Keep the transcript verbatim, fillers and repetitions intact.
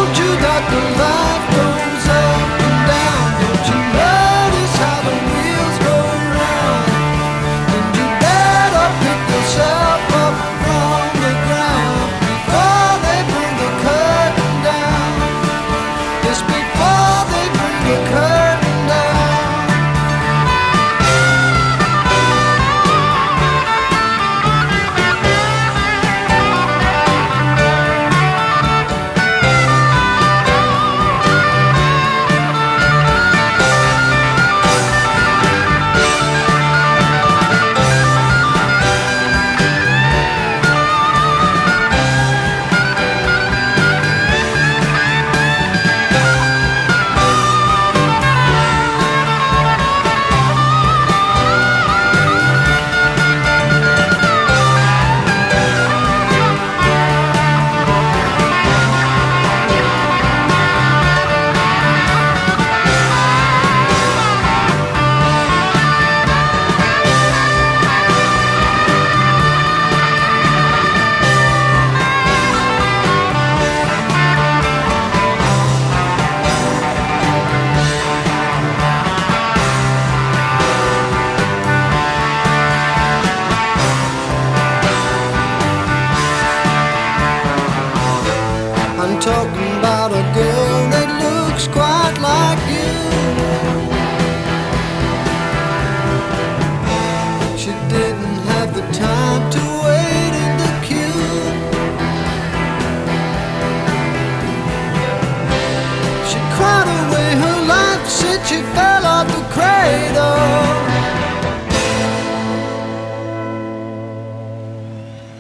told you that the life goes up and down. Don't you notice how the wheels go round? And you better pick yourself up from the ground before they bring the curtain down. Yes, before they bring the curtain down. I'm talking about a girl that looks quite like you. She didn't